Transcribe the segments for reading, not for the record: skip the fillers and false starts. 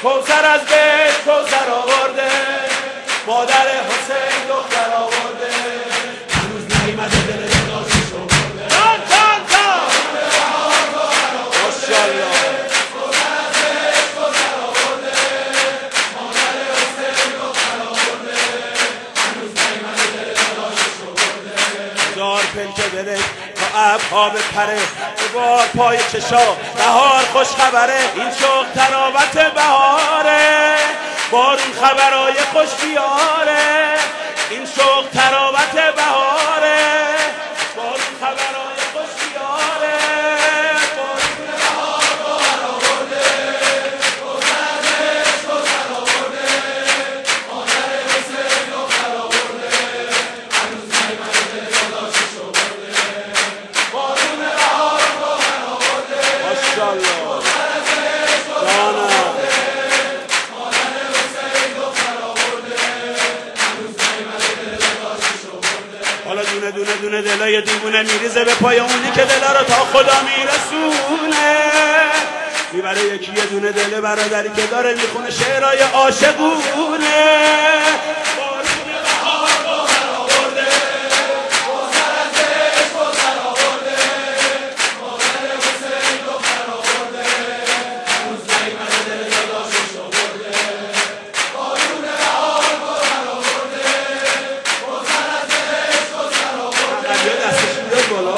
کوثر از بیت کوثر آورده، مادر حسین دختر آورده، هنوز نیامده دل داداشش آورده. تان تان تان ماشاءالله. کوثر از بیت کوثر آورده، مادر حسین دختر آورده، هنوز نیامده دل داداشش آورده. هزار پلک دلش تا ابرها بپره، بار پای چشا بهار خوش خبره. این شوق تراوت بهاره، بارون خبرای خوش بیاره. این شوق تراوت بهاره، بارون خبرای خوش بیاره. بارون بهار بهار آورده، کوثر از بیت کوثر آورده، مادر حسین دختر آورده، هنوز نیامده دل داداشش آورده. بارون بهار بهار آورده، ماشاءالله. کوثر از بیت کوثر آورده، مادر حسین دختر آورده، هنوز نیامده دل داداشش آورده. حالا دونه دونه دونه دلای دیوونه میریزه به پای اونی که دلا رو تا خدا میرسونه. میبره یکی یه دونه دل برادری که داره میخونه شعرهای عاشقونه. بارون بهار بهار آورده، کوثر از بیت کوثر آورده، مادر حسین دختر آورده، هنوز نیامده دل داداشش آورده. بارون بهار بهار آورده، کوثر از بیت کوثر آورده، دستش میاد بالا.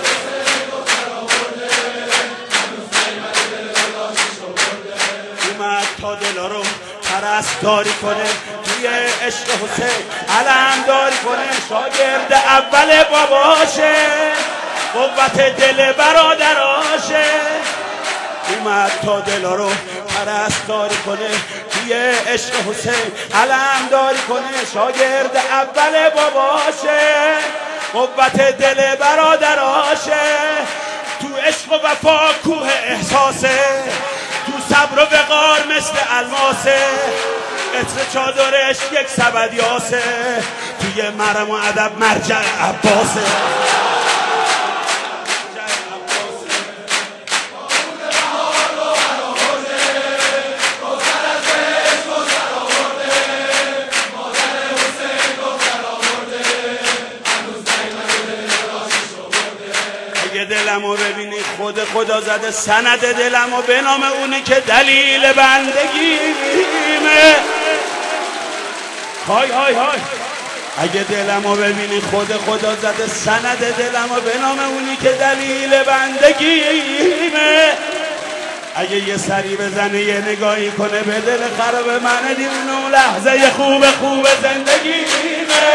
اومد تا دلا رو پرستاری کنه، توی عشق حسین علمداری کنه. شاگرد اول باباشه، قوت دل برادراشه. اومد تا دلا رو پرستاری کنه، توی عشق حسین علمداری کنه. شاگرد اول باباشه، قوت دل برادراشه. تو عشق و وفا کوه احساسه، تو صبر و وقار مثل الماسه. عطر چادرش یک سبدیاسه، توی مرم و ادب مرجع عباسه. دلمو ببینی خود خدا زده سند دلمو به نام اونی که دلیل بندگیمه. های های های. اگه دلمو ببینی خود خدا زده سند دلمو به نام اونی که دلیل بندگیمه. اگه یه سری بزنه یه نگاهی کنه به دل خراب من دیونه اون لحظه خوب زندگیمه.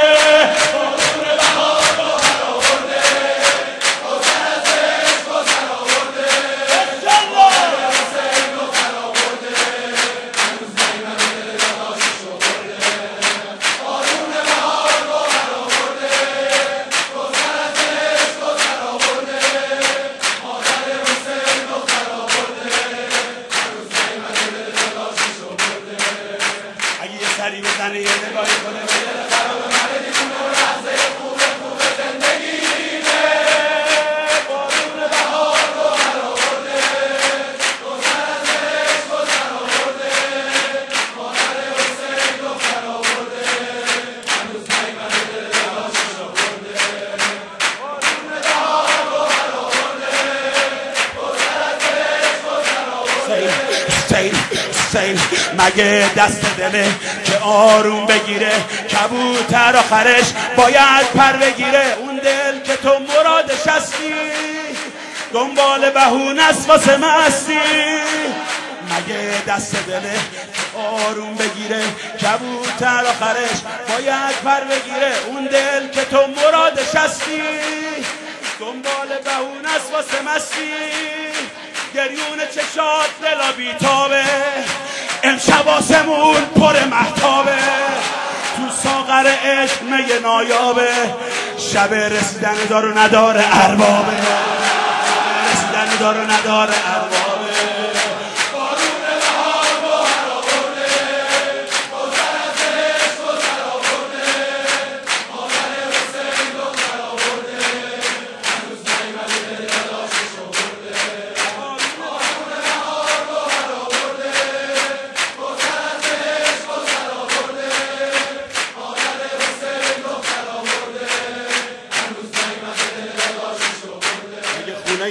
بزنه یه نگاهی کنه به دل خراب من دیونه اون لحظه خوب زندگیمه. بارون بهار بهار آورده، کوثر از بیت کوثر آورده، مادر حسین دختر آورده، هنوز نیامده دل داداشش آورده. بارون بهار بهار آورده، کوثر از بیت کوثر آورده. حسین مگه دست دله که آروم بگیره، کبوتر آخرش باید پر بگیره. اون دل که تو مرادش هستی، دنبال بهونه است واسه مستی. مگه دست دله که آروم بگیره، کبوتر آخرش باید پر بگیره. اون دل که تو مرادش هستی، دنبال بهونه است واسه مستی. گریون چشات دلا بیتابه، امشب آسمون پر مهتابه. تو ساغر عشق میه نایابه، شب رسیدن دار و نداره اربابه. رسیدن دار و نداره اربابه.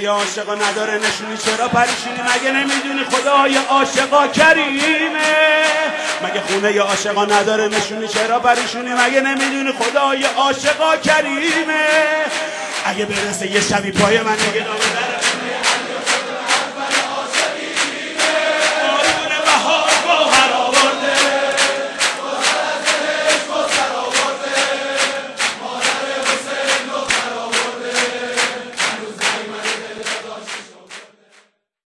خونه عاشقا نداره نشونی چرا پریشونی؟ مگه نمیدونی خدای عاشقا کریمه؟ مگه خونه عاشقا نداره نشونی چرا پریشونی؟ مگه نمیدونی خدای عاشقا کریمه؟ اگه برسه یه شبی پای من نگه داره